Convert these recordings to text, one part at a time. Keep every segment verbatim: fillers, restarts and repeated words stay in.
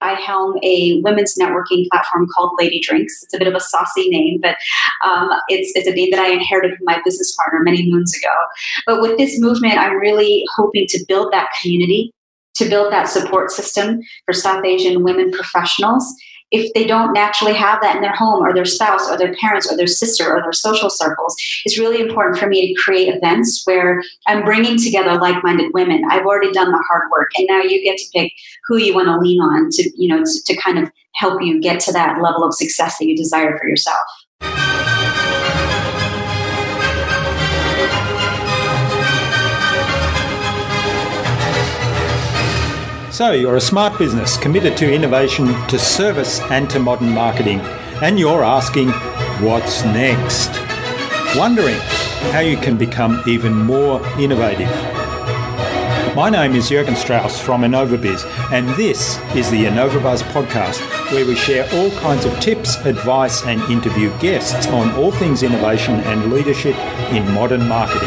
I helm a women's networking platform called Lady Drinks. It's a bit of a saucy name, but um, it's, it's a name that I inherited from my business partner many moons ago. But with this movement, I'm really hoping to build that community, to build that support system for South Asian women professionals. If they don't naturally have that in their home or their spouse or their parents or their sister or their social circles, it's really important for me to create events where I'm bringing together like-minded women. I've already done the hard work, and now you get to pick who you want to lean on to, you know, to, to kind of help you get to that level of success that you desire for yourself. So you're a smart business committed to innovation, to service and to modern marketing, and you're asking, what's next? Wondering how you can become even more innovative. My name is Jürgen Strauss from InnovaBiz, and this is the InnovaBuzz podcast, where we share all kinds of tips, advice and interview guests on all things innovation and leadership in modern marketing.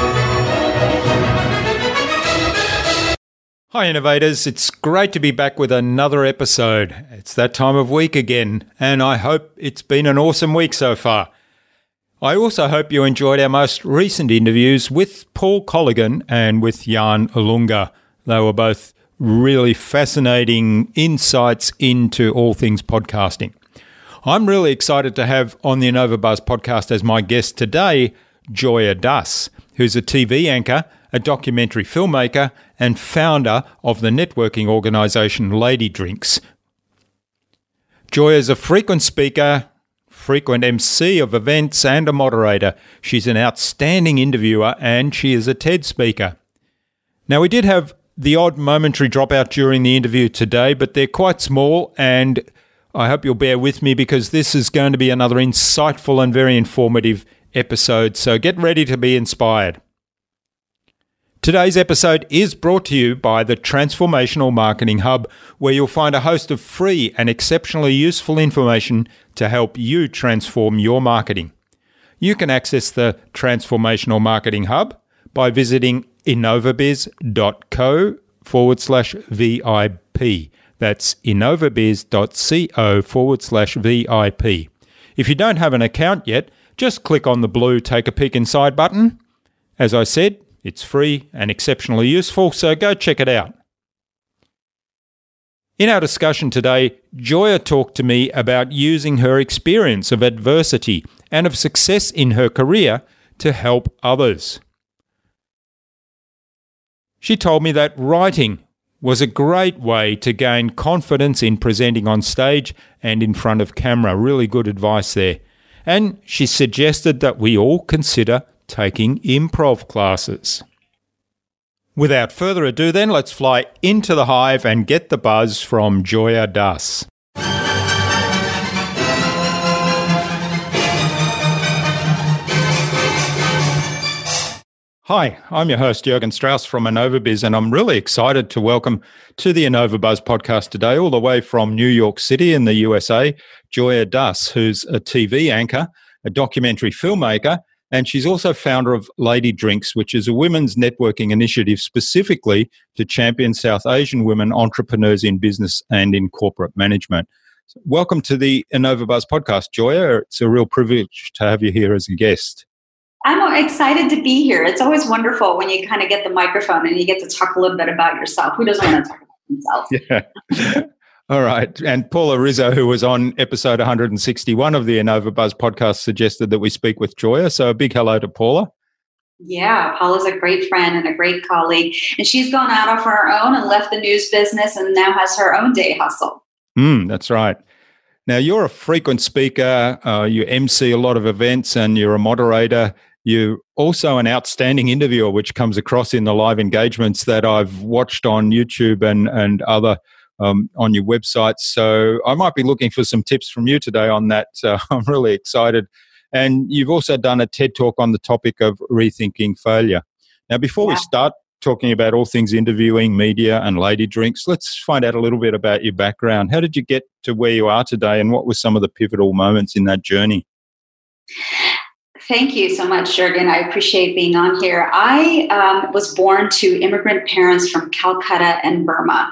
Hi innovators, it's great to be back with another episode. It's that time of week again, and I hope it's been an awesome week so far. I also hope you enjoyed our most recent interviews with Paul Colligan and with Jan Ilunga. They were both really fascinating insights into all things podcasting. I'm really excited to have on the InnovaBuzz podcast as my guest today, Joya Das, who's a T V anchor, a documentary filmmaker, and founder of the networking organisation Lady Drinks. Joya is a frequent speaker, frequent M C of events, and a moderator. She's an outstanding interviewer, and she is a TED speaker. Now, we did have the odd momentary dropout during the interview today, but they're quite small, and I hope you'll bear with me because this is going to be another insightful and very informative episode, so get ready to be inspired. Today's episode is brought to you by the Transformational Marketing Hub, where you'll find a host of free and exceptionally useful information to help you transform your marketing. You can access the Transformational Marketing Hub by visiting innovabiz.co forward slash VIP. That's innovabiz.co forward slash VIP. If you don't have an account yet, just click on the blue Take a Peek Inside button. As I said, it's free and exceptionally useful, so go check it out. In our discussion today, Joya talked to me about using her experience of adversity and of success in her career to help others. She told me that writing was a great way to gain confidence in presenting on stage and in front of camera. Really good advice there. And she suggested that we all consider taking improv classes. Without further ado then, let's fly into the hive and get the buzz from Joya Das. Hi, I'm your host Jürgen Strauss from InnovaBiz, and I'm really excited to welcome to the InnovaBuzz podcast today, all the way from New York City in the U S A, Joya Das, who's a T V anchor, a documentary filmmaker, and she's also founder of Lady Drinks, which is a women's networking initiative specifically to champion South Asian women entrepreneurs in business and in corporate management. So welcome to the InnovaBuzz podcast, Joya. It's a real privilege to have you here as a guest. I'm excited to be here. It's always wonderful when you kind of get the microphone and you get to talk a little bit about yourself. Who doesn't want to talk about himself? Yeah. All right. And Paula Rizzo, who was on episode one hundred sixty-one of the InnovaBuzz podcast, suggested that we speak with Joya. So a big hello to Paula. Yeah, Paula's a great friend and a great colleague. And she's gone out on her own and left the news business and now has her own day hustle. Mm, that's right. Now, you're a frequent speaker. Uh, you M C a lot of events and you're a moderator. You're also an outstanding interviewer, which comes across in the live engagements that I've watched on YouTube and, and other Um, on your website. So I might be looking for some tips from you today on that. Uh, I'm really excited. And you've also done a TED Talk on the topic of rethinking failure. Now, before yeah. we start talking about all things interviewing, media and Lady Drinks, let's find out a little bit about your background. How did you get to where you are today, and what were some of the pivotal moments in that journey? Thank you so much, Jürgen. I appreciate being on here. I um, was born to immigrant parents from Calcutta and Burma.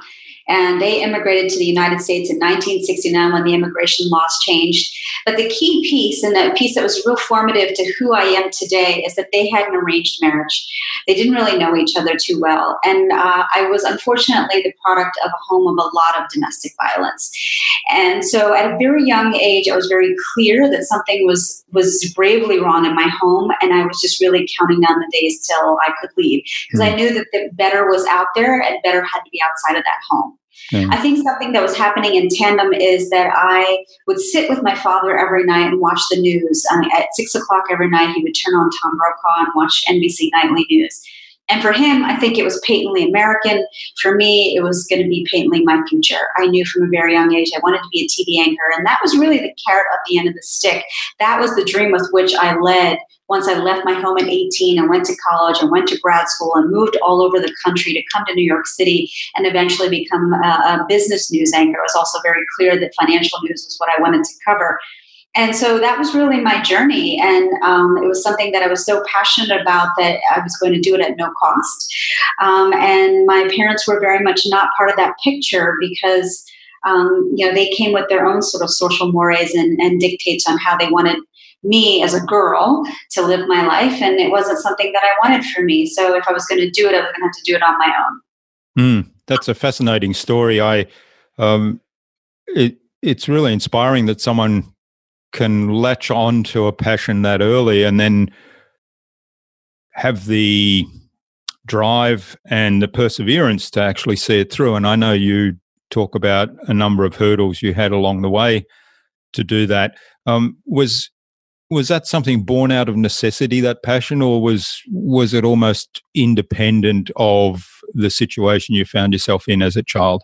And they immigrated to the United States in nineteen sixty-nine when the immigration laws changed. But the key piece, and the piece that was real formative to who I am today, is that they had an arranged marriage. They didn't really know each other too well. And uh, I was unfortunately the product of a home of a lot of domestic violence. And so at a very young age, I was very clear that something was, was gravely wrong in my home. And I was just really counting down the days till I could leave, because mm. I knew that the better was out there and better had to be outside of that home. Yeah. I think something that was happening in tandem is that I would sit with my father every night and watch the news. Um, at six o'clock every night, he would turn on Tom Brokaw and watch N B C Nightly News. And for him, I think it was patently American. For me, it was going to be patently my future. I knew from a very young age I wanted to be a T V anchor. And that was really the carrot at the end of the stick. That was the dream with which I led once I left my home at eighteen and went to college and went to grad school and moved all over the country to come to New York City and eventually become a, a business news anchor. I was also very clear that financial news was what I wanted to cover. And so that was really my journey. And um, it was something that I was so passionate about that I was going to do it at no cost. Um, and my parents were very much not part of that picture because, um, you know, they came with their own sort of social mores and, and dictates on how they wanted me as a girl to live my life. And it wasn't something that I wanted for me. So if I was going to do it, I was going to have to do it on my own. Mm, that's a fascinating story. I, um, it, it's really inspiring that someone can latch on to a passion that early and then have the drive and the perseverance to actually see it through. And I know you talk about a number of hurdles you had along the way to do that. Um, was was that something born out of necessity, that passion, or was was it almost independent of the situation you found yourself in as a child?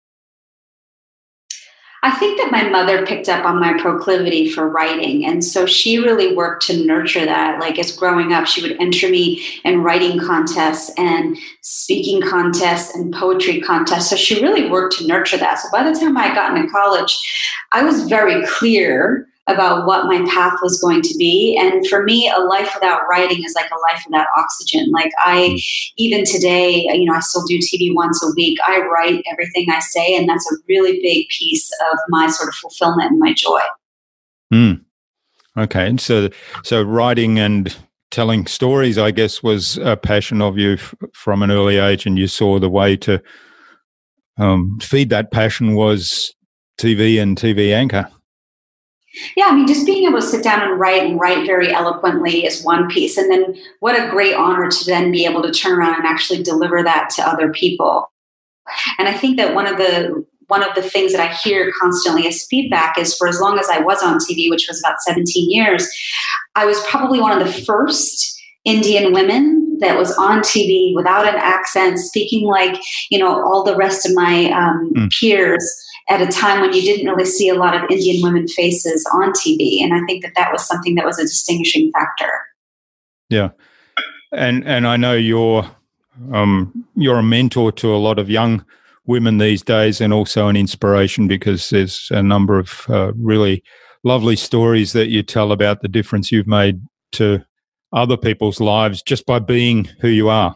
I think that my mother picked up on my proclivity for writing. And so she really worked to nurture that. Like as growing up, she would enter me in writing contests and speaking contests and poetry contests. So she really worked to nurture that. So by the time I got into college, I was very clear about what my path was going to be. And for me, a life without writing is like a life without oxygen. Like I, even today, you know, I still do T V once a week. I write everything I say, and that's a really big piece of my sort of fulfillment and my joy. Mm. Okay. And so, so writing and telling stories, I guess, was a passion of you f- from an early age, and you saw the way to um, feed that passion was T V and T V anchor. Yeah, I mean, just being able to sit down and write and write very eloquently is one piece. And then what a great honor to then be able to turn around and actually deliver that to other people. And I think that one of the one of the things that I hear constantly as feedback is for as long as I was on T V, which was about seventeen years, I was probably one of the first Indian women that was on T V without an accent, speaking like, you know, all the rest of my um, mm. peers, at a time when you didn't really see a lot of Indian women faces on T V. And I think that that was something that was a distinguishing factor. Yeah. And and I know you're, um, you're a mentor to a lot of young women these days, and also an inspiration because there's a number of uh, really lovely stories that you tell about the difference you've made to other people's lives just by being who you are.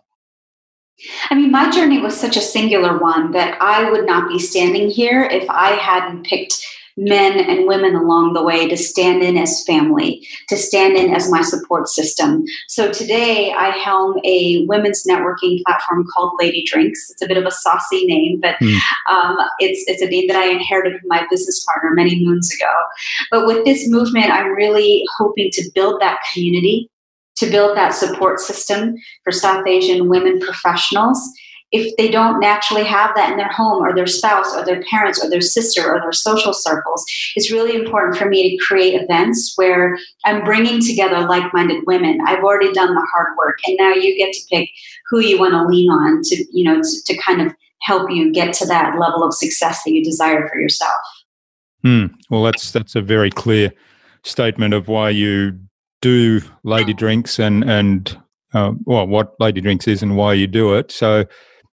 I mean, my journey was such a singular one that I would not be standing here if I hadn't picked men and women along the way to stand in as family, to stand in as my support system. So today I helm a women's networking platform called Lady Drinks. It's a bit of a saucy name, but mm. um, it's it's a name that I inherited from my business partner many moons ago. But with this movement, I'm really hoping to build that community, to build that support system for South Asian women professionals. If they don't naturally have that in their home or their spouse or their parents or their sister or their social circles, it's really important for me to create events where I'm bringing together like-minded women. I've already done the hard work, and now you get to pick who you want to lean on to, you know, to, to kind of help you get to that level of success that you desire for yourself. Hmm. Well, that's that's a very clear statement of why you do Lady Drinks and and uh, well, what Lady Drinks is and why you do it. So,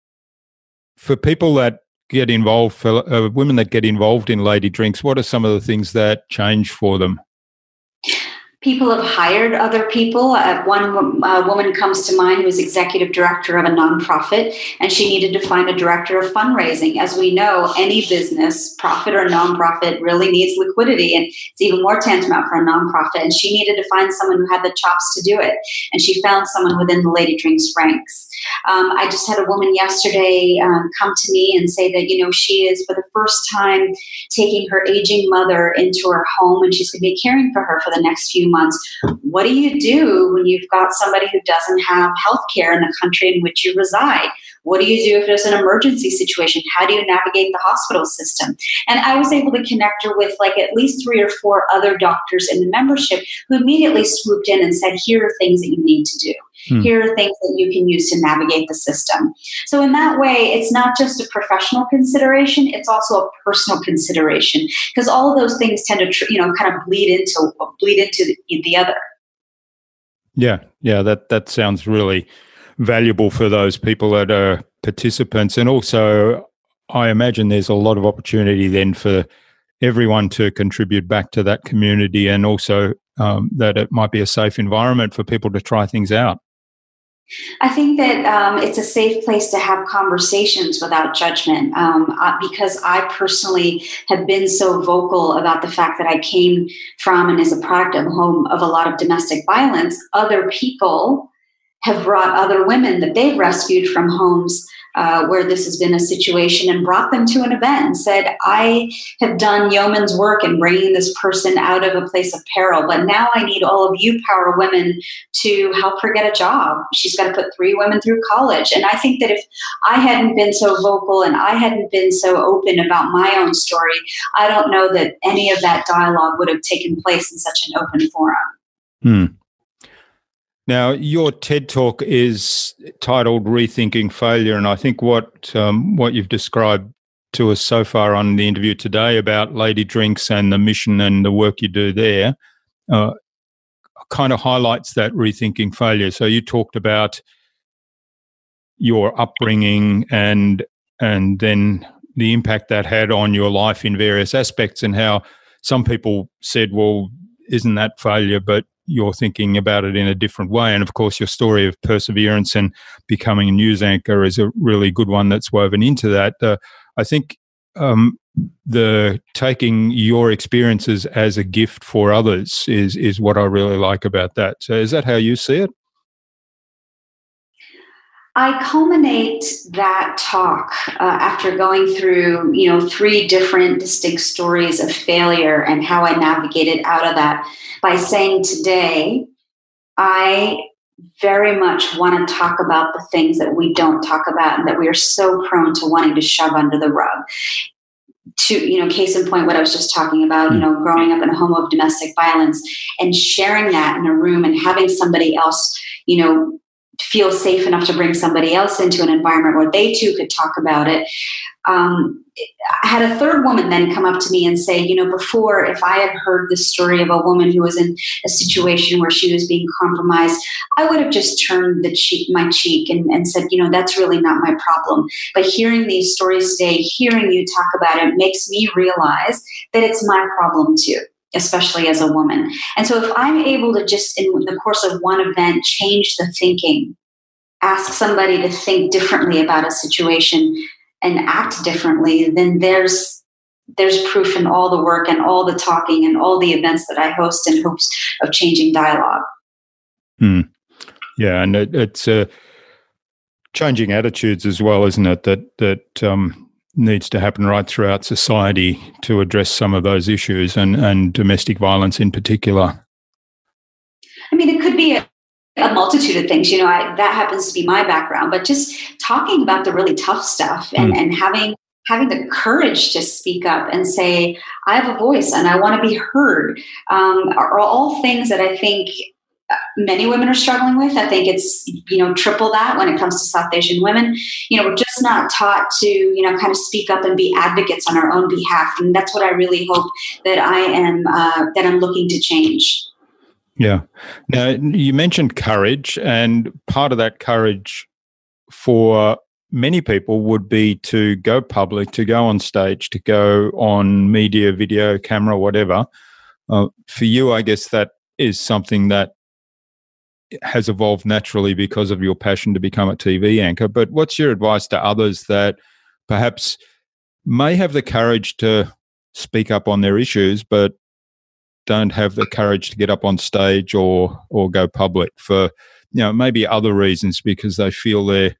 for people that get involved, for uh, women that get involved in Lady Drinks, what are some of the things that change for them? People have hired other people. Uh, one uh, woman comes to mind who is executive director of a nonprofit, and she needed to find a director of fundraising. As we know, any business, profit or nonprofit, really needs liquidity, and it's even more tantamount for a nonprofit. And she needed to find someone who had the chops to do it, and she found someone within the Lady Drinks ranks. Um, I just had a woman yesterday um, come to me and say that, you know, she is for the first time taking her aging mother into her home, and she's going to be caring for her for the next few months. What do you do when you've got somebody who doesn't have health care in the country in which you reside? What do you do if there's an emergency situation? How do you navigate the hospital system? And I was able to connect her with like at least three or four other doctors in the membership who immediately swooped in and said, here are things that you need to do. Hmm. Here are things that you can use to navigate the system. So in that way, it's not just a professional consideration, it's also a personal consideration, because all of those things tend to, you know, kind of bleed into bleed into the, the other. Yeah, yeah, that, that sounds really valuable for those people that are participants. And also, I imagine there's a lot of opportunity then for everyone to contribute back to that community, and also um, that it might be a safe environment for people to try things out. I think that um, it's a safe place to have conversations without judgment, um, uh, because I personally have been so vocal about the fact that I came from and is a product of home of a lot of domestic violence. Other people have brought other women that they've rescued from homes uh, where this has been a situation and brought them to an event and said, I have done yeoman's work in bringing this person out of a place of peril, but now I need all of you power women to help her get a job. She's got to put three women through college. And I think that if I hadn't been so vocal and I hadn't been so open about my own story, I don't know that any of that dialogue would have taken place in such an open forum. Hmm. Now, your TED Talk is titled Rethinking Failure, and I think what um, what you've described to us so far on the interview today about Lady Drinks and the mission and the work you do there uh, kind of highlights that rethinking failure. So you talked about your upbringing and and then the impact that had on your life in various aspects, and how some people said, well, isn't that failure? But you're thinking about it in a different way. And of course, your story of perseverance and becoming a news anchor is a really good one that's woven into that. Uh, I think um, the taking your experiences as a gift for others is is what I really like about that. So is that how you see it? I culminate that talk uh, after going through, you know, three different distinct stories of failure and how I navigated out of that by saying today, I very much want to talk about the things that we don't talk about and that we are so prone to wanting to shove under the rug. To, you know, case in point, what I was just talking about, you know, growing up in a home of domestic violence and sharing that in a room and having somebody else, you know, feel safe enough to bring somebody else into an environment where they too could talk about it. Um, I had a third woman then come up to me and say, you know, before, if I had heard the story of a woman who was in a situation where she was being compromised, I would have just turned the cheek, my cheek and, and said, you know, that's really not my problem. But hearing these stories today, hearing you talk about it, makes me realize that it's my problem too, especially as a woman. And so if I'm able to just, in the course of one event, change the thinking, ask somebody to think differently about a situation and act differently, then there's there's proof in all the work and all the talking and all the events that I host in hopes of changing dialogue. Hmm. Yeah, and it, it's uh, changing attitudes as well, isn't it? That that um, needs to happen right throughout society to address some of those issues, and, and domestic violence in particular. I mean, it could be a, a multitude of things. You know, I, that happens to be my background, but just talking about the really tough stuff and, mm. and having having the courage to speak up and say, I have a voice and I want to be heard, um, are all things that I think many women are struggling with. I think it's, you know, triple that when it comes to South Asian women. You know, we're just not taught to, you know, kind of speak up and be advocates on our own behalf. And that's what I really hope that I am, uh, that I'm looking to change. Yeah. Now, you mentioned courage, and part of that courage for many people would be to go public, to go on stage, to go on media, video, camera, whatever. Uh, for you, I guess that is something that has evolved naturally because of your passion to become a T V anchor. But what's your advice to others that perhaps may have the courage to speak up on their issues, but don't have the courage to get up on stage or or go public for, you know, maybe other reasons, because they feel they're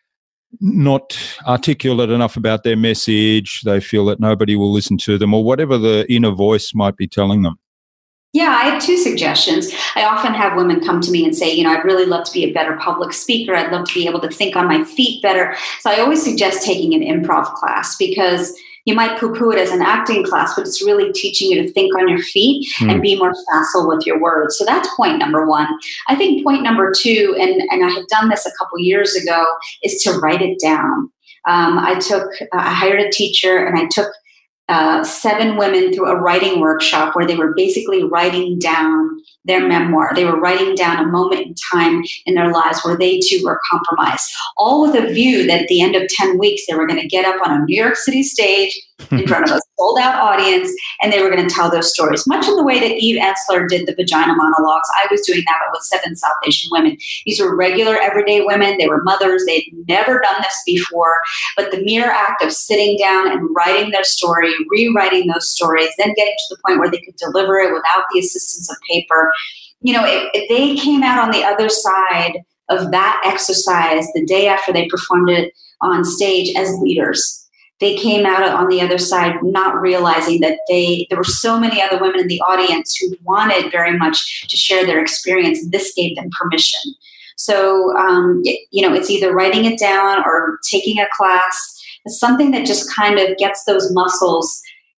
not articulate enough about their message, they feel that nobody will listen to them, or whatever the inner voice might be telling them? Yeah, I have two suggestions. I often have women come to me and say, you know, I'd really love to be a better public speaker. I'd love to be able to think on my feet better. So I always suggest taking an improv class, because you might poo-poo it as an acting class, but it's really teaching you to think on your feet mm. and be more facile with your words. So that's point number one. I think point number two, and, and I had done this a couple years ago, is to write it down. Um, I took, uh, I hired a teacher, and I took Uh, seven women through a writing workshop where they were basically writing down their memoir. They were writing down a moment in time in their lives where they too were compromised, all with a view that at the end of ten weeks, they were going to get up on a New York City stage in front of a sold out audience, and they were going to tell their stories, much in the way that Eve Ensler did the vagina monologues. I was doing that, but with seven South Asian women. These were regular, everyday women. They were mothers. They'd never done this before, but the mere act of sitting down and writing their story, rewriting those stories, then getting to the point where they could deliver it without the assistance of paper. You know, it, it, they came out on the other side of that exercise the day after they performed it on stage as leaders. They came out on the other side not realizing that they there were so many other women in the audience who wanted very much to share their experience. This gave them permission. So, um, it, you know, it's either writing it down or taking a class. It's something that just kind of gets those muscles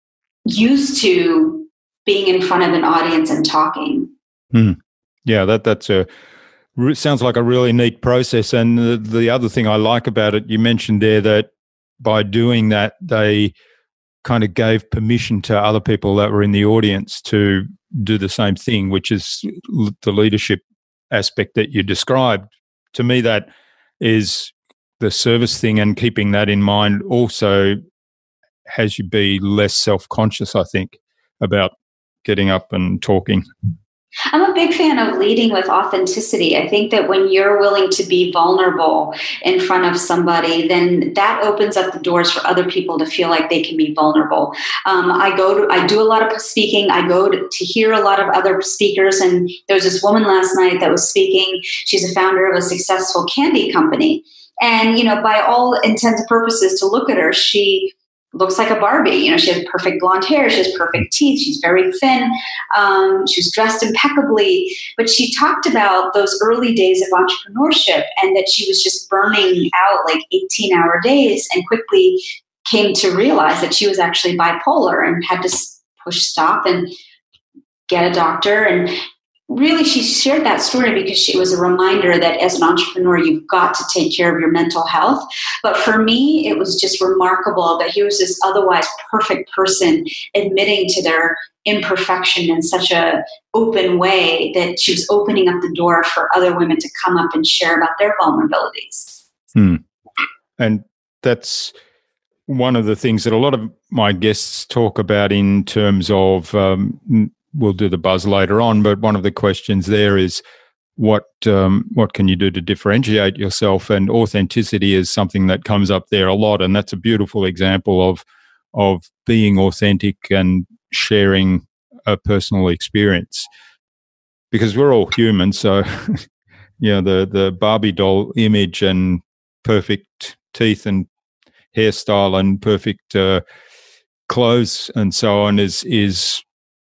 used to being in front of an audience and talking. Hmm. Yeah, that that's a sounds like a really neat process. And the, the other thing I like about it, you mentioned there that by doing that, they kind of gave permission to other people that were in the audience to do the same thing, which is the leadership aspect that you described. To me, that is the service thing, and keeping that in mind also has you be less self-conscious, I think, about getting up and talking. I'm a big fan of leading with authenticity. I think that when you're willing to be vulnerable in front of somebody, then that opens up the doors for other people to feel like they can be vulnerable. Um, I go to, I do a lot of speaking. I go to, to hear a lot of other speakers. And there was this woman last night that was speaking. She's a founder of a successful candy company. And, you know, by all intents and purposes, to look at her, she looks like a Barbie. You know, she has perfect blonde hair. She has perfect teeth. She's very thin. Um, she was dressed impeccably. But she talked about those early days of entrepreneurship, and that she was just burning out like eighteen-hour days, and quickly came to realize that she was actually bipolar and had to push stop and get a doctor. And really, she shared that story because she, it was a reminder that as an entrepreneur, you've got to take care of your mental health. But for me, it was just remarkable that here was this otherwise perfect person admitting to their imperfection in such a open way that she was opening up the door for other women to come up and share about their vulnerabilities. Hmm. And that's one of the things that a lot of my guests talk about in terms of um, we'll do the buzz later on, but one of the questions there is what um, what can you do to differentiate yourself? And authenticity is something that comes up there a lot, and that's a beautiful example of of being authentic and sharing a personal experience, because we're all human. So, you know, the the Barbie doll image and perfect teeth and hairstyle and perfect uh, clothes and so on is is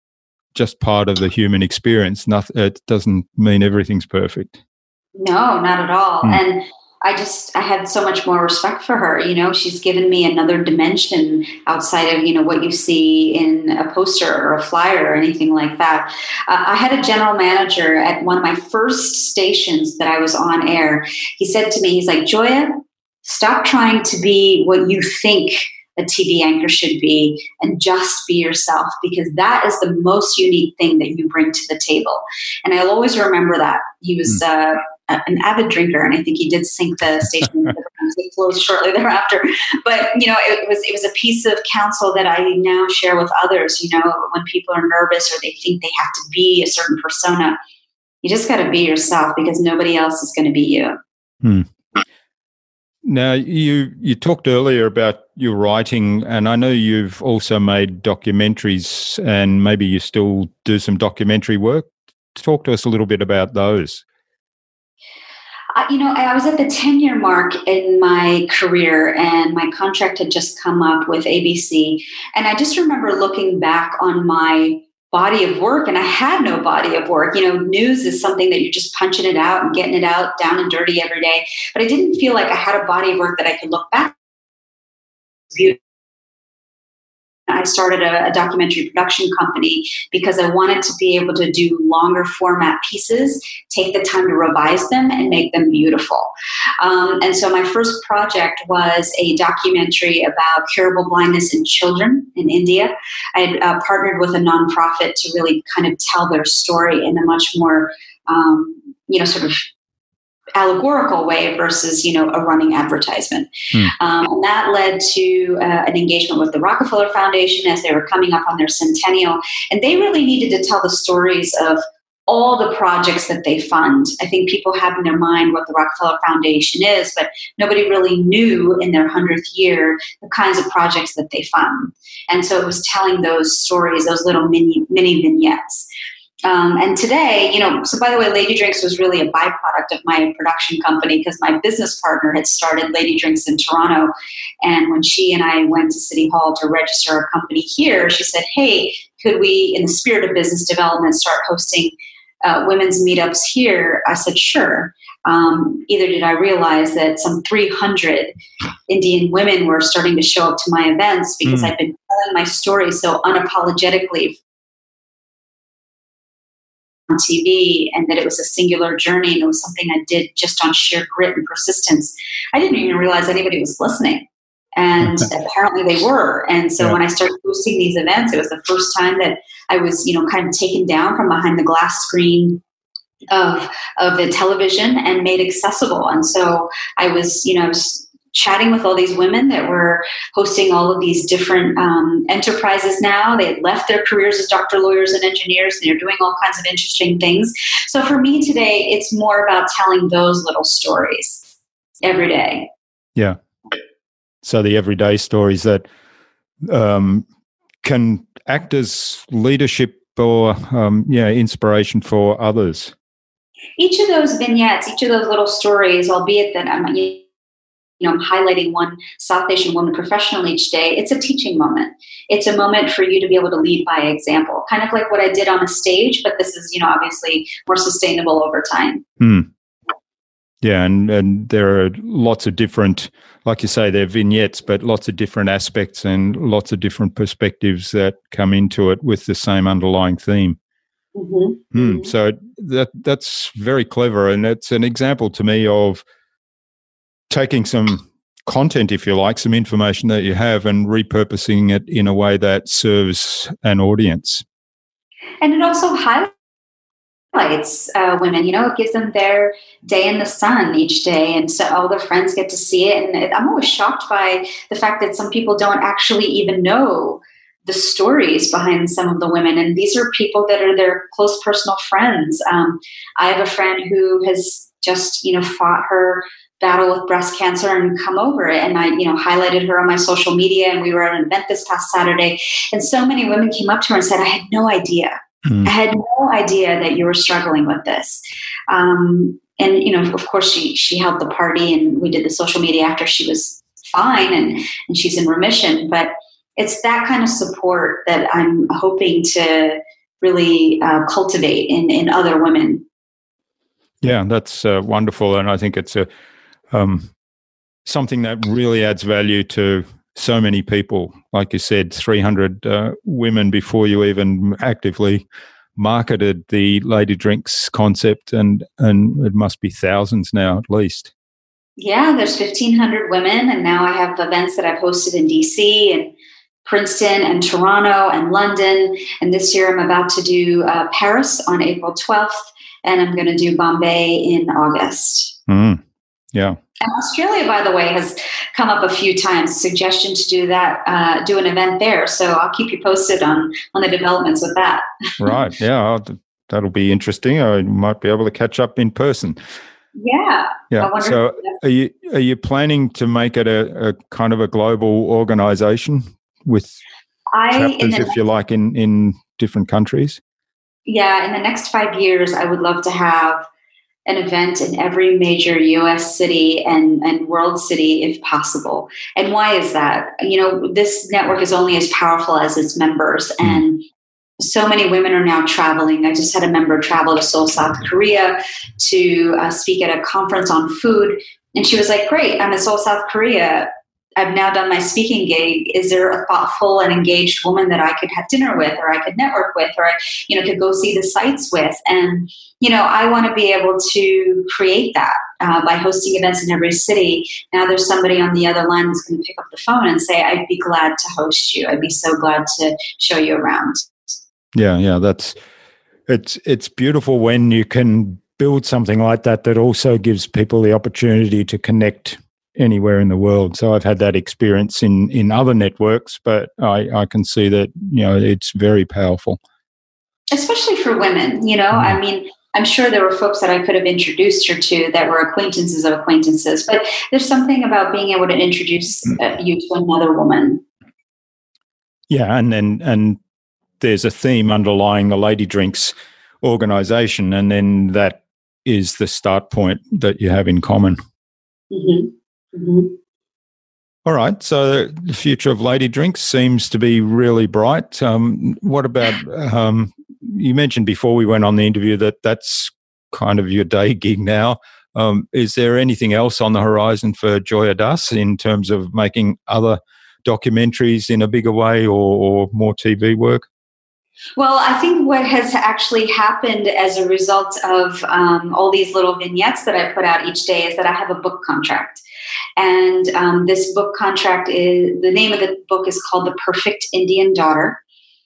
just part of the human experience. Nothing, it doesn't mean everything's perfect. No, not at all. Mm. And I just, I had so much more respect for her. You know, she's given me another dimension outside of, you know, what you see in a poster or a flyer or anything like that. Uh, I had a general manager at one of my first stations that I was on air. He said to me, he's like, Joya, stop trying to be what you think a T V anchor should be, and just be yourself, because that is the most unique thing that you bring to the table. And I'll always remember that. He was uh, an avid drinker, and I think he did sink the station because it closed shortly thereafter. But, you know, it was it was a piece of counsel that I now share with others. You know, when people are nervous or they think they have to be a certain persona, you just got to be yourself because nobody else is going to be you. Hmm. Now, you you talked earlier about your writing, and I know you've also made documentaries, and maybe you still do some documentary work. Talk to us a little bit about those. Uh, you know, I was at the ten-year mark in my career, and my contract had just come up with A B C. And I just remember looking back on my body of work, and I had no body of work. You know, news is something that you're just punching it out and getting it out down and dirty every day. But I didn't feel like I had a body of work that I could look back to. I started a, a documentary production company because I wanted to be able to do longer format pieces, take the time to revise them and make them beautiful. Um, and so my first project was a documentary about curable blindness in children in India. I had uh, partnered with a nonprofit to really kind of tell their story in a much more, um, you know, sort of allegorical way versus, you know, a running advertisement. Hmm. Um, and that led to uh, an engagement with the Rockefeller Foundation as they were coming up on their centennial. And they really needed to tell the stories of all the projects that they fund. I think people have in their mind what the Rockefeller Foundation is, but nobody really knew in their hundredth year the kinds of projects that they fund. And so it was telling those stories, those little mini, mini vignettes. Um, and today, you know, so by the way, Lady Drinks was really a byproduct of my production company because my business partner had started Lady Drinks in Toronto. And when she and I went to City Hall to register our company here, she said, hey, could we, in the spirit of business development, start hosting uh, women's meetups here? I said, sure. Um, either did I realize that some three hundred Indian women were starting to show up to my events because mm. I've been telling my story so unapologetically on T V, and that it was a singular journey and it was something I did just on sheer grit and persistence. I didn't even realize anybody was listening. And apparently they were. And so yeah. when I started hosting these events, it was the first time that I was, you know, kind of taken down from behind the glass screen of of the television and made accessible. And so I was, you know, I was chatting with all these women that were hosting all of these different um, enterprises now. They had left their careers as doctor, lawyers, and engineers. They're doing all kinds of interesting things. So for me today, it's more about telling those little stories every day. Yeah. So the everyday stories that um, can act as leadership or um, yeah, inspiration for others. Each of those vignettes, each of those little stories, albeit that I'm, you know, I'm highlighting one South Asian woman professional each day, it's a teaching moment. It's a moment for you to be able to lead by example, kind of like what I did on a stage, but this is, you know, obviously more sustainable over time. Hmm. Yeah, and, and there are lots of different, like you say, they're vignettes, but lots of different aspects and lots of different perspectives that come into it with the same underlying theme. Mm-hmm. Hmm. So that that's very clever, and it's an example to me of taking some content, if you like, some information that you have and repurposing it in a way that serves an audience. And it also highlights uh, women, you know, it gives them their day in the sun each day. And so all their friends get to see it. And it, I'm always shocked by the fact that some people don't actually even know the stories behind some of the women. And these are people that are their close personal friends. Um, I have a friend who has just, you know, fought her battle with breast cancer and come over it. And I, you know, highlighted her on my social media, and we were at an event this past Saturday. And so many women came up to her and said, I had no idea. Mm. I had no idea that you were struggling with this. Um, and, you know, of course she, she held the party and we did the social media after she was fine and, and she's in remission. But it's that kind of support that I'm hoping to really uh, cultivate in, in other women. Yeah, that's uh, wonderful. And I think it's a, Um, something that really adds value to so many people. Like you said, three hundred uh, women before you even actively marketed the Lady Drinks concept, and, and it must be thousands now at least. Yeah, there's fifteen hundred women, and now I have events that I've hosted in D C and Princeton and Toronto and London. And this year I'm about to do uh, Paris on April twelfth, and I'm going to do Bombay in August. Mm. Yeah, And Australia, by the way, has come up a few times. Suggestion to do that, uh, do an event there. So I'll keep you posted on on the developments with that. Right. Yeah, I'll, that'll be interesting. I might be able to catch up in person. Yeah. Yeah. So, are you are you planning to make it a, a kind of a global organization with I, chapters, if you like, in in different countries? Yeah. In the next five years, I would love to have an event in every major U S city and, and world city if possible. And why is that? You know, this network is only as powerful as its members. Mm. And so many women are now traveling. I just had a member travel to Seoul, South Korea to uh, speak at a conference on food. And she was like, great, I'm in Seoul, South Korea. I've now done my speaking gig. Is there a thoughtful and engaged woman that I could have dinner with, or I could network with, or I, you know, could go see the sites with? And, you know, I want to be able to create that uh, by hosting events in every city. Now there's somebody on the other line that's going to pick up the phone and say, I'd be glad to host you. I'd be so glad to show you around. Yeah, yeah, that's, it's, it's beautiful when you can build something like that that also gives people the opportunity to connect anywhere in the world. So I've had that experience in, in other networks, but I, I can see that, you know, it's very powerful. Especially for women, you know, mm. I mean, I'm sure there were folks that I could have introduced her to that were acquaintances of acquaintances, but there's something about being able to introduce uh, you to another woman. Yeah. And then, and there's a theme underlying the Lady Drinks organization, and then that is the start point that you have in common. Mm-hmm. Mm-hmm. All right. So the future of Lady Drinks seems to be really bright. Um, what about, um, you mentioned before we went on the interview that that's kind of your day gig now. Um, is there anything else on the horizon for Joya Das in terms of making other documentaries in a bigger way, or, or more T V work? Well, I think what has actually happened as a result of um, all these little vignettes that I put out each day is that I have a book contract. And um, this book contract is, the name of the book is called The Perfect Indian Daughter.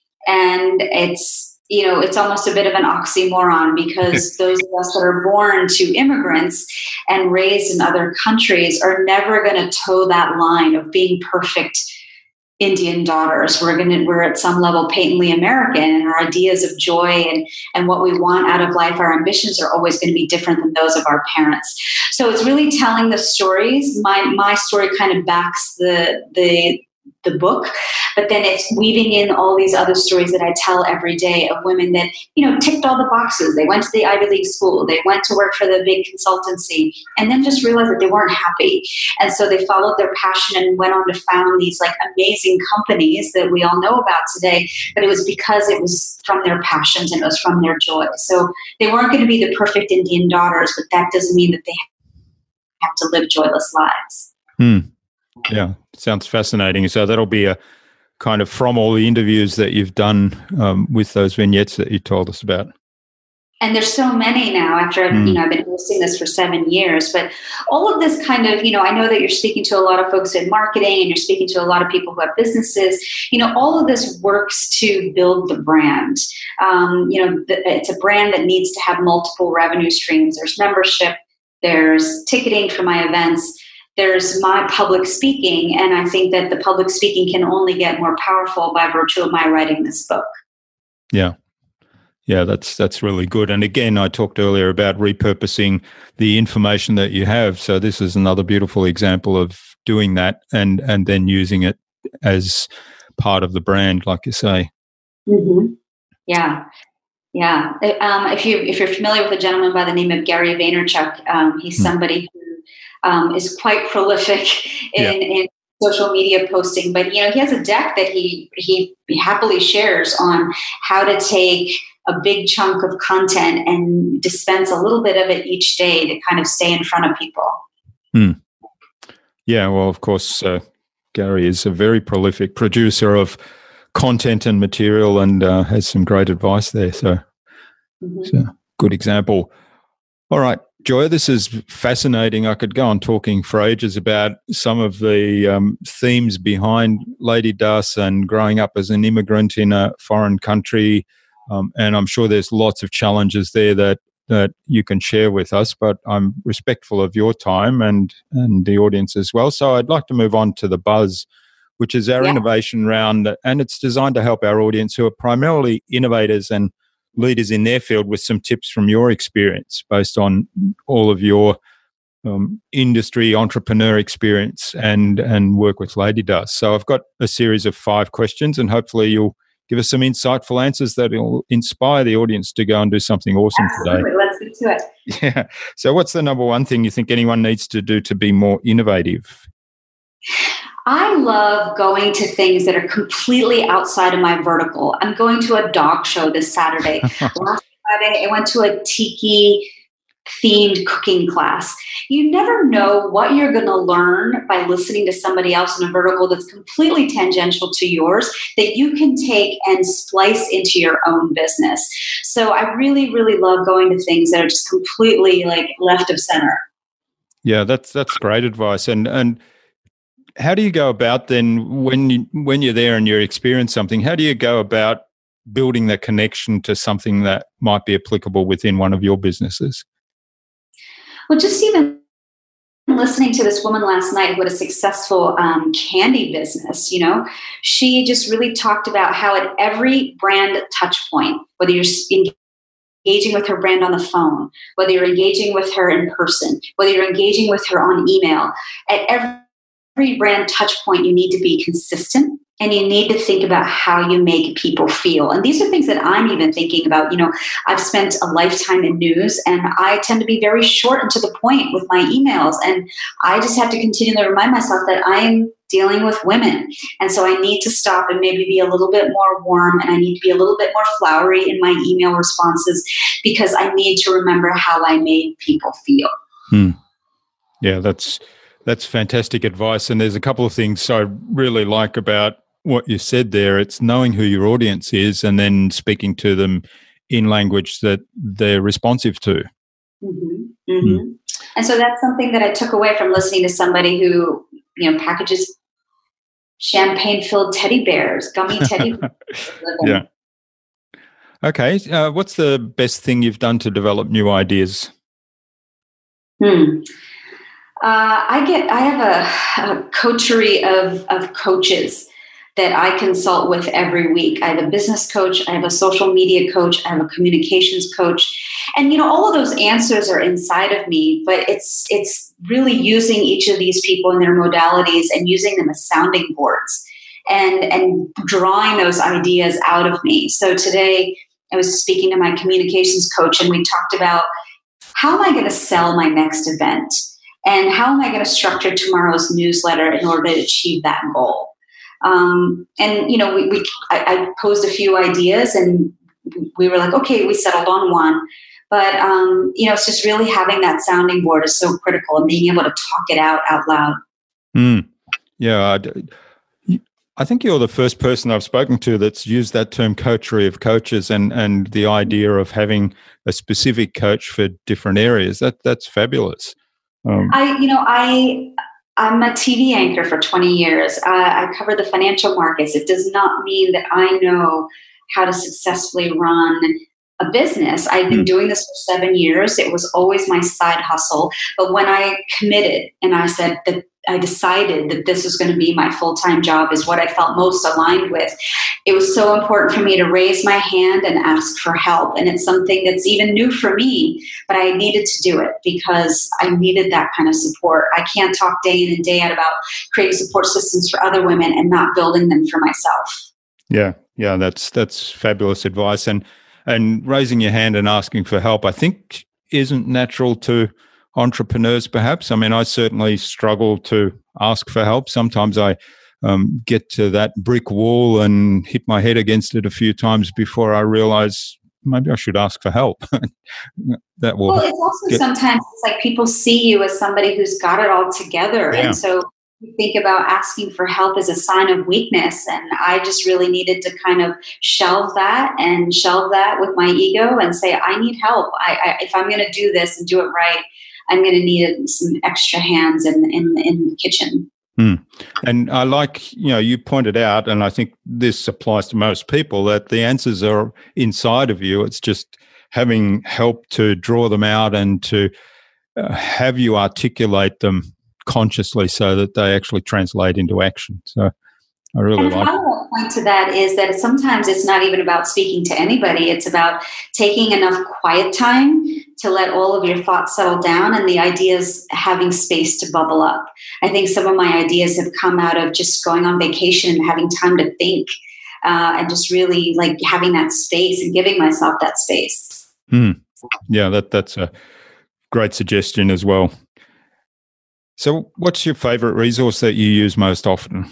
And it's, you know, it's almost a bit of an oxymoron, because those of us that are born to immigrants and raised in other countries are never going to toe that line of being perfect Indian daughters. We're going to, we're at some level patently American, and our ideas of joy and, and what we want out of life, our ambitions are always going to be different than those of our parents. So it's really telling the stories. My, my story kind of backs the, the, the book, but then it's weaving in all these other stories that I tell every day of women that, you know, ticked all the boxes. They went to the Ivy League school, they went to work for the big consultancy, and then just realized that they weren't happy. And so they followed their passion and went on to found these like amazing companies that we all know about today, but it was because it was from their passions and it was from their joy. So they weren't going to be the perfect Indian daughters, but that doesn't mean that they have to live joyless lives. Hmm. Yeah, sounds fascinating. So that'll be a kind of from all the interviews that you've done um, with those vignettes that you told us about. And there's so many now after, mm. you know, I've been hosting this for seven years, but all of this kind of, you know, I know that you're speaking to a lot of folks in marketing and you're speaking to a lot of people who have businesses, you know, all of this works to build the brand. Um, you know, the, it's a brand that needs to have multiple revenue streams. There's membership, there's ticketing for my events, there's my public speaking, and I think that the public speaking can only get more powerful by virtue of my writing this book. Yeah. Yeah, that's that's really good. And again, I talked earlier about repurposing the information that you have. So this is another beautiful example of doing that and, and then using it as part of the brand, like you say. Mm-hmm. Yeah. Yeah. Um, if you if you're familiar with a gentleman by the name of Gary Vaynerchuk, um, he's somebody who Um, is quite prolific in, yeah. in social media posting, but you know he has a deck that he he happily shares on how to take a big chunk of content and dispense a little bit of it each day to kind of stay in front of people. Hmm. Yeah, well, of course, uh, Gary is a very prolific producer of content and material, and uh, has some great advice there. So, mm-hmm. so good example. All right. Joya, this is fascinating. I could go on talking for ages about some of the um, themes behind Lady Das and growing up as an immigrant in a foreign country. Um, and I'm sure there's lots of challenges there that that you can share with us, but I'm respectful of your time and, and the audience as well. So I'd like to move on to the Buzz, which is our yeah. innovation round, and it's designed to help our audience who are primarily innovators and leaders in their field with some tips from your experience based on all of your um, industry entrepreneur experience and, and work with Lady does. So I've got a series of five questions, and hopefully you'll give us some insightful answers that will inspire the audience to go and do something awesome Absolutely. today. Let's get to it. Yeah. So what's the number one thing you think anyone needs to do to be more innovative? I love going to things that are completely outside of my vertical. I'm going to a dog show this Saturday. Last Friday, I went to a tiki themed cooking class. You never know what you're going to learn by listening to somebody else in a vertical that's completely tangential to yours that you can take and splice into your own business. So I really, really love going to things that are just completely like left of center. Yeah, that's that's great advice. And and how do you go about then when you, when you're there and you experience something? How do you go about building that connection to something that might be applicable within one of your businesses? Well, just even listening to this woman last night who had a successful um, candy business, you know, she just really talked about how at every brand touch point, whether you're engaging with her brand on the phone, whether you're engaging with her in person, whether you're engaging with her on email, at every Every brand touch point, you need to be consistent and you need to think about how you make people feel. And these are things that I'm even thinking about. You know, I've spent a lifetime in news and I tend to be very short and to the point with my emails. And I just have to continually remind myself that I'm dealing with women. And so I need to stop and maybe be a little bit more warm and I need to be a little bit more flowery in my email responses because I need to remember how I made people feel. Hmm. Yeah, that's That's fantastic advice. And there's a couple of things I really like about what you said there. It's knowing who your audience is and then speaking to them in language that they're responsive to. Mm-hmm. Mm-hmm. Mm. And so that's something that I took away from listening to somebody who, you know, packages champagne-filled teddy bears, gummy teddy bears. Yeah. Okay. Uh, what's the best thing you've done to develop new ideas? Hmm. Uh, I get. I have a, a coterie of, of coaches that I consult with every week. I have a business coach. I have a social media coach. I have a communications coach, and you know all of those answers are inside of me. But it's it's really using each of these people and their modalities and using them as sounding boards and and drawing those ideas out of me. So today I was speaking to my communications coach, and we talked about how am I going to sell my next event. And how am I going to structure tomorrow's newsletter in order to achieve that goal? Um, and, you know, we, we I, I posed a few ideas and we were like, okay, we settled on one. But, um, you know, it's just really having that sounding board is so critical and being able to talk it out out loud. Mm. Yeah. I, I think you're the first person I've spoken to that's used that term coterie of coaches and, and the idea of having a specific coach for different areas. That That's fabulous. Um, I, you know, I, I'm a T V anchor for twenty years. Uh, I cover the financial markets. It does not mean that I know how to successfully run a business. I've been doing this for seven years. It was always my side hustle. But when I committed and I said that I decided that this was going to be my full-time job is what I felt most aligned with, it was so important for me to raise my hand and ask for help. And it's something that's even new for me, but I needed to do it because I needed that kind of support. I can't talk day in and day out about creating support systems for other women and not building them for myself. Yeah, yeah, that's that's fabulous advice. And and raising your hand and asking for help, I think, isn't natural to entrepreneurs, perhaps. I mean, I certainly struggle to ask for help. Sometimes I um, get to that brick wall and hit my head against it a few times before I realize maybe I should ask for help. That will. Well, it's also get- sometimes it's like people see you as somebody who's got it all together. Yeah. And so you think about asking for help as a sign of weakness. And I just really needed to kind of shelve that and shelve that with my ego and say, I need help. I, I if I'm going to do this and do it right, I'm going to need some extra hands in, in, in the kitchen. Mm. And I like, you know, you pointed out, and I think this applies to most people, that the answers are inside of you. It's just having helped to draw them out and to uh, have you articulate them consciously so that they actually translate into action. So I really and like it. A follow-up point to that is that sometimes it's not even about speaking to anybody. It's about taking enough quiet time to let all of your thoughts settle down and the ideas having space to bubble up. I think some of my ideas have come out of just going on vacation and having time to think uh, and just really like having that space and giving myself that space. Mm. Yeah, that that's a great suggestion as well. So what's your favorite resource that you use most often?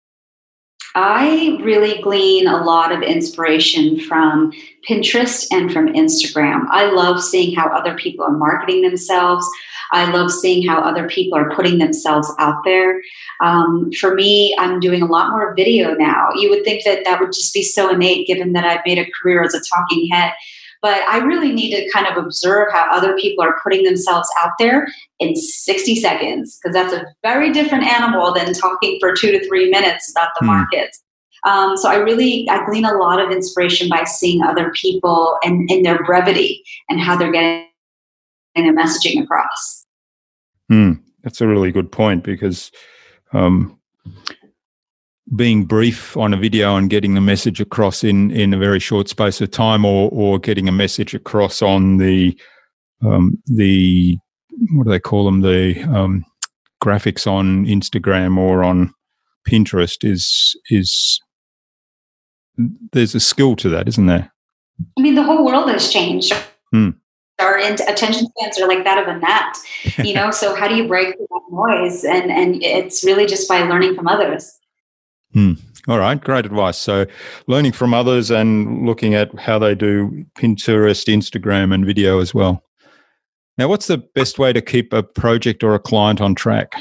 I really glean a lot of inspiration from Pinterest and from Instagram. I love seeing how other people are marketing themselves. I love seeing how other people are putting themselves out there. Um, for me, I'm doing a lot more video now. You would think that that would just be so innate given that I've made a career as a talking head. But I really need to kind of observe how other people are putting themselves out there in sixty seconds, because that's a very different animal than talking for two to three minutes about the mm. markets. Um, so I really, I glean a lot of inspiration by seeing other people and in their brevity and how they're getting their messaging across. Mm. That's a really good point, because um, being brief on a video and getting the message across in, in a very short space of time, or or getting a message across on the um, the what do they call them the um, graphics on Instagram or on Pinterest is is there's a skill to that, isn't there? I mean, the whole world has changed. Hmm. Our attention spans are like that of a gnat, you know. So how do you break through that noise? And and it's really just by learning from others. Hmm. All right, great advice. So learning from others and looking at how they do Pinterest, Instagram, and video as well. Now, what's the best way to keep a project or a client on track?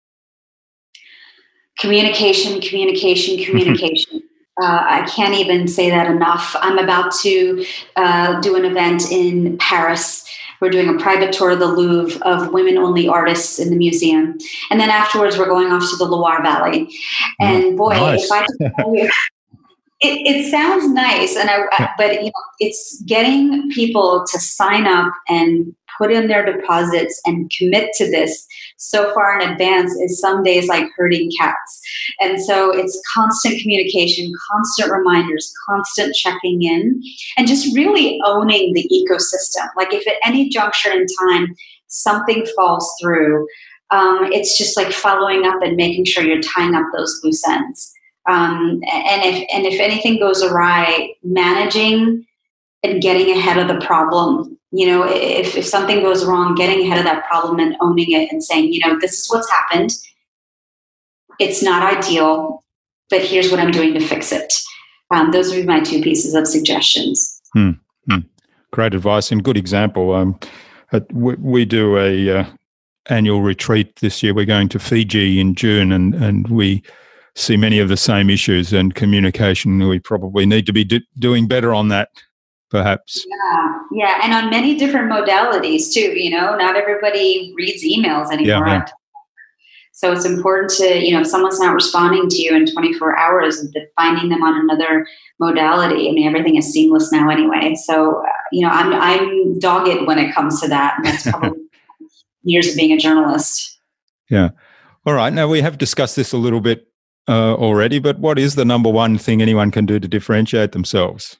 Communication, communication, communication. uh, I can't even say that enough. I'm about to uh, do an event in Paris. We're doing a private tour of the Louvre of women-only artists in the museum. And then afterwards, we're going off to the Loire Valley. And boy, nice. if I could tell you, it, it sounds nice, and I, but you know, it's getting people to sign up and put in their deposits and commit to this so far in advance is some days like herding cats. And so it's constant communication, constant reminders, constant checking in, and just really owning the ecosystem. Like if at any juncture in time something falls through, um, it's just like following up and making sure you're tying up those loose ends. Um, and if and if anything goes awry, managing and getting ahead of the problem. You know, if, if something goes wrong, getting ahead of that problem and owning it and saying, you know, this is what's happened. It's not ideal, but here's what I'm doing to fix it. Um, those would be my two pieces of suggestions. Hmm. Hmm. Great advice and good example. Um, we, we do a uh, annual retreat this year. We're going to Fiji in June, and, and we see many of the same issues and communication. We probably need to be do, doing better on that. Perhaps. Yeah, yeah, and on many different modalities too. You know, not everybody reads emails anymore. Yeah, yeah. So it's important to, you know, if someone's not responding to you in twenty-four hours, finding them on another modality. I mean, everything is seamless now anyway. So, uh, you know, I'm I'm dogged when it comes to that. And that's probably years of being a journalist. Yeah. All right. Now, we have discussed this a little bit uh, already, but what is the number one thing anyone can do to differentiate themselves?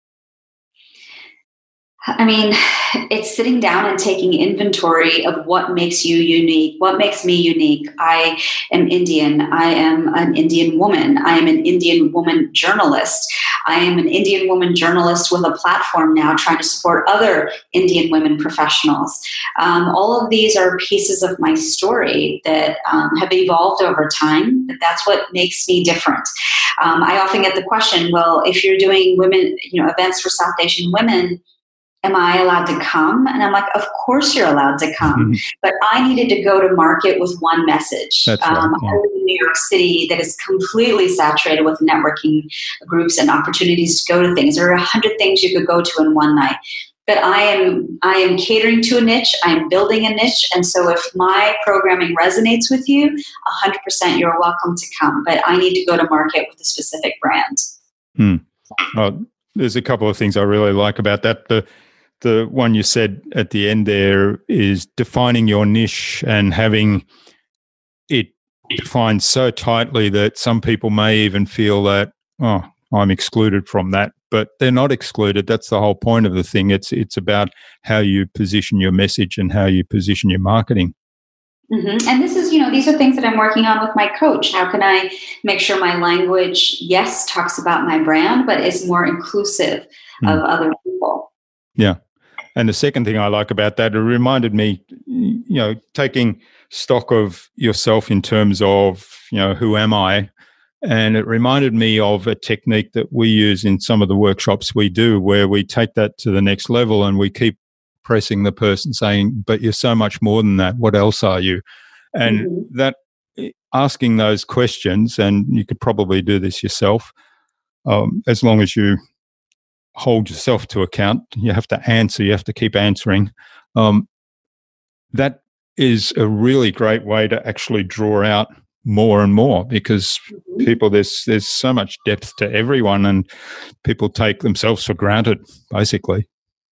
I mean, it's sitting down and taking inventory of what makes you unique, what makes me unique. I am Indian. I am an Indian woman. I am an Indian woman journalist. I am an Indian woman journalist with a platform now trying to support other Indian women professionals. Um, all of these are pieces of my story that um, have evolved over time, but that's what makes me different. Um, I often get the question, well, if you're doing women, you know, events for South Asian women, am I allowed to come? And I'm like, of course you're allowed to come. Mm-hmm. But I needed to go to market with one message. That's right, um, yeah. I live in New York City that is completely saturated with networking groups and opportunities to go to things. There are a hundred things you could go to in one night. But I am I am catering to a niche. I'm building a niche. And so if my programming resonates with you, one hundred percent you're welcome to come. But I need to go to market with a specific brand. Hmm. Well, there's a couple of things I really like about that. The the one you said at the end there is defining your niche and having it defined so tightly that some people may even feel that, oh, I'm excluded from that, but they're not excluded. That's the whole point of the thing. It's it's about how you position your message and how you position your marketing. Mm-hmm. And this is, you know, these are things that I'm working on with my coach. How can I make sure my language, yes, talks about my brand, but is more inclusive mm. of other people? Yeah. And the second thing I like about that, it reminded me, you know, taking stock of yourself in terms of, you know, who am I? And it reminded me of a technique that we use in some of the workshops we do, where we take that to the next level and we keep pressing the person saying, but you're so much more than that. What else are you? And mm-hmm. that asking those questions, and you could probably do this yourself, um, as long as you hold yourself to account, you have to answer, you have to keep answering. Um, that is a really great way to actually draw out more and more, because mm-hmm. people, there's there's so much depth to everyone, and people take themselves for granted, basically.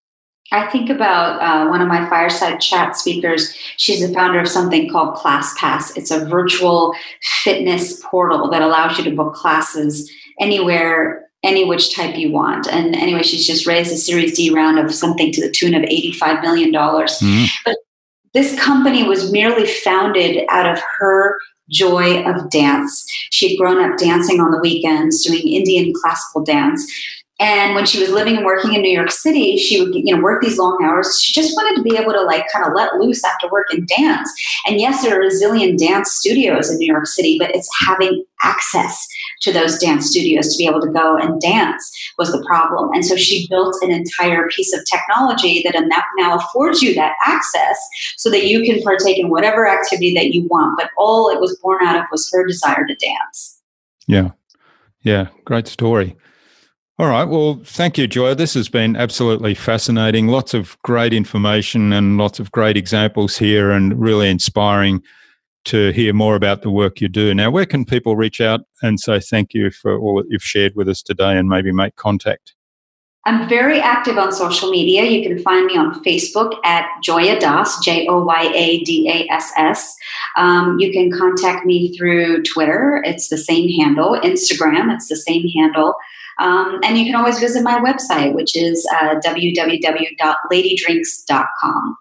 I think about uh, one of my fireside chat speakers. She's the founder of something called ClassPass. It's a virtual fitness portal that allows you to book classes anywhere, any which type you want. And anyway, she's just raised a Series D round of something to the tune of eighty-five million dollars. Mm-hmm. But this company was merely founded out of her joy of dance. She'd grown up dancing on the weekends, doing Indian classical dance. And when she was living and working in New York City, she would, you know, work these long hours. She just wanted to be able to like kind of let loose after work and dance. And yes, there are a zillion dance studios in New York City, but it's having access to those dance studios to be able to go and dance was the problem. And so she built an entire piece of technology that now affords you that access so that you can partake in whatever activity that you want. But all it was born out of was her desire to dance. Yeah. Yeah. Great story. All right. Well, thank you, Joya. This has been absolutely fascinating. Lots of great information and lots of great examples here, and really inspiring to hear more about the work you do. Now, where can people reach out and say thank you for all that you've shared with us today and maybe make contact? I'm very active on social media. You can find me on Facebook at Joya Das, J O Y A D A S S. Um, you can contact me through Twitter. It's the same handle. Instagram, it's the same handle. Um, and you can always visit my website, which is uh, w w w dot lady drinks dot com.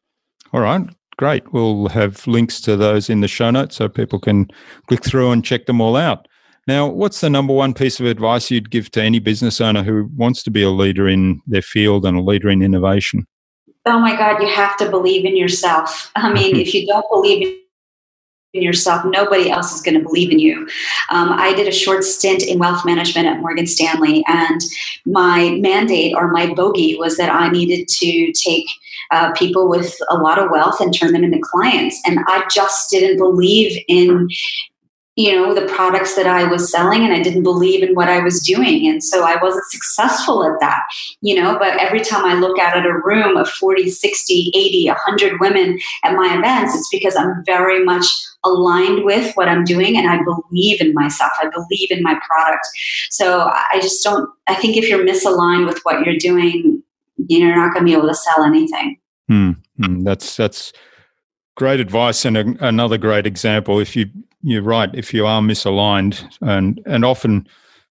All right, great. We'll have links to those in the show notes so people can click through and check them all out. Now, what's the number one piece of advice you'd give to any business owner who wants to be a leader in their field and a leader in innovation? Oh my God, you have to believe in yourself. I mean, if you don't believe in in yourself, nobody else is going to believe in you. Um, I did a short stint in wealth management at Morgan Stanley, and my mandate or my bogey was that I needed to take uh, people with a lot of wealth and turn them into clients. And I just didn't believe in you know, the products that I was selling, and I didn't believe in what I was doing. And so I wasn't successful at that, you know, but every time I look out at a room of forty, sixty, eighty, one hundred women at my events, it's because I'm very much aligned with what I'm doing, and I believe in myself. I believe in my product. So I just don't, I think if you're misaligned with what you're doing, you're not going to be able to sell anything. Hmm. Mm, that's, that's great advice, and a, another great example. If you, You're right. If you are misaligned, and and often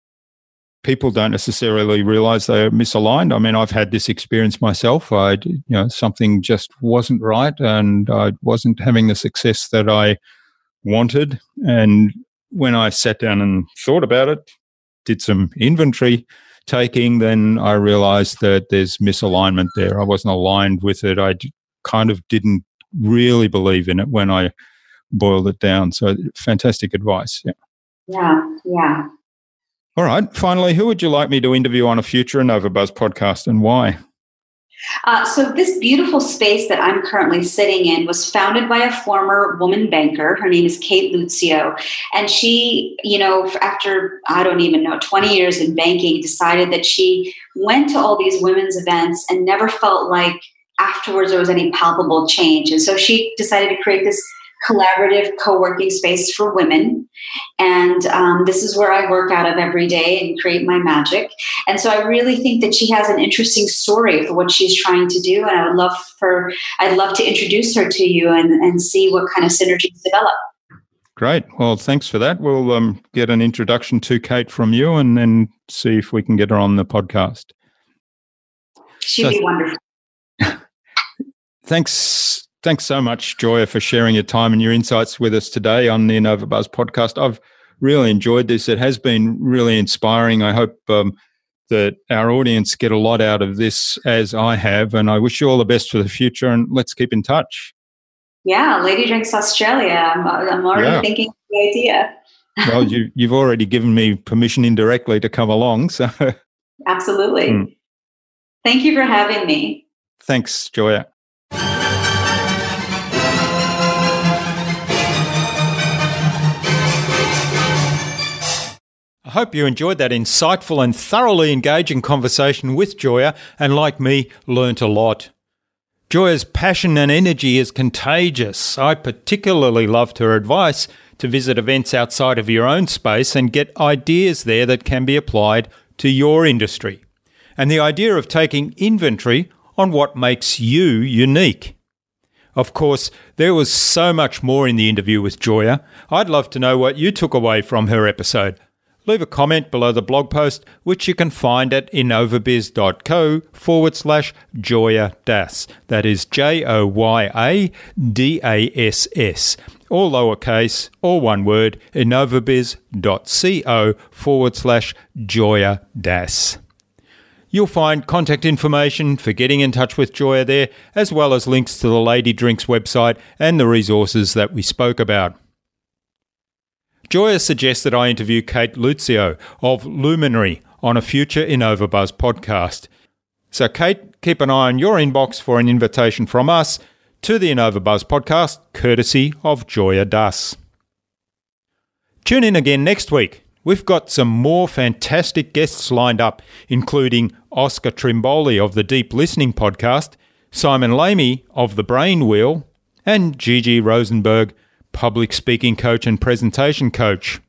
people don't necessarily realize they're misaligned. I mean, I've had this experience myself. I, you know, something just wasn't right, and I wasn't having the success that I wanted. And when I sat down and thought about it, did some inventory taking, then I realized that there's misalignment there. I wasn't aligned with it. I kind of didn't really believe in it when I boiled it down. So fantastic advice. Yeah. Yeah. Yeah. All right. Finally, who would you like me to interview on a future InnovaBuzz podcast, and why? Uh, so this beautiful space that I'm currently sitting in was founded by a former woman banker. Her name is Kate Lucio. And she, you know, after, I don't even know, twenty years in banking, decided that she went to all these women's events and never felt like afterwards there was any palpable change. And so she decided to create this collaborative co-working space for women. And um, this is where I work out of every day and create my magic. And so I really think that she has an interesting story of what she's trying to do. And I would love for, I'd love to introduce her to you and, and see what kind of synergies develop. Great. Well, thanks for that. We'll um, get an introduction to Kate from you and then see if we can get her on the podcast. She'd so, be wonderful. Thanks. Thanks so much, Joya, for sharing your time and your insights with us today on the InnovaBuzz podcast. I've really enjoyed this. It has been really inspiring. I hope um, that our audience get a lot out of this, as I have, and I wish you all the best for the future, and let's keep in touch. Yeah, Lady Drinks Australia. I'm, I'm already yeah. thinking of the idea. Well, you, you've already given me permission indirectly to come along. So, absolutely. Mm. Thank you for having me. Thanks, Joya. I hope you enjoyed that insightful and thoroughly engaging conversation with Joya and, like me, learnt a lot. Joya's passion and energy is contagious. I particularly loved her advice to visit events outside of your own space and get ideas there that can be applied to your industry. And the idea of taking inventory on what makes you unique. Of course, there was so much more in the interview with Joya. I'd love to know what you took away from her episode. Leave a comment below the blog post, which you can find at innovabiz.co forward slash Joya Das. That is J O Y A D A S S. All lowercase, all one word, innovabiz.co forward slash Joya Das. You'll find contact information for getting in touch with Joya there, as well as links to the Lady Drinks website and the resources that we spoke about. Joya suggested I interview Kate Luzio of Luminary on a future InnovaBuzz podcast. So Kate, keep an eye on your inbox for an invitation from us to the InnovaBuzz podcast, courtesy of Joya Das. Tune in again next week. We've got some more fantastic guests lined up, including Oscar Trimboli of the Deep Listening podcast, Simon Lamy of The Brain Wheel, and Gigi Rosenberg, public speaking coach and presentation coach.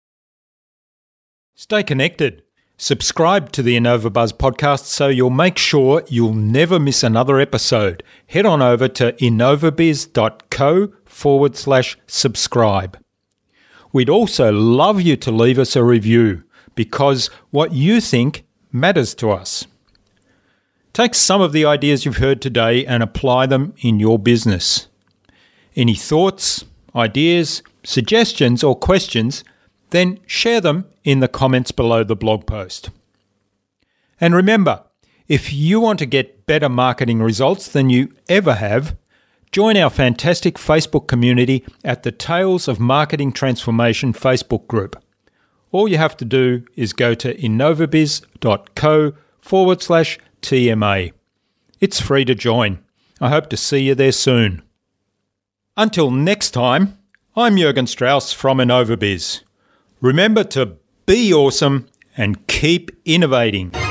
Stay connected. Subscribe to the InnovaBuzz podcast so you'll make sure you'll never miss another episode. Head on over to innovabiz.co forward slash subscribe. We'd also love you to leave us a review because what you think matters to us. Take some of the ideas you've heard today and apply them in your business. Any thoughts, ideas, suggestions or questions, then share them in the comments below the blog post. And remember, if you want to get better marketing results than you ever have, join our fantastic Facebook community at the Tales of Marketing Transformation Facebook group. All you have to do is go to innovabiz.co forward slash TMA. It's free to join. I hope to see you there soon. Until next time, I'm Jürgen Strauss from InnovaBiz. Remember to be awesome and keep innovating.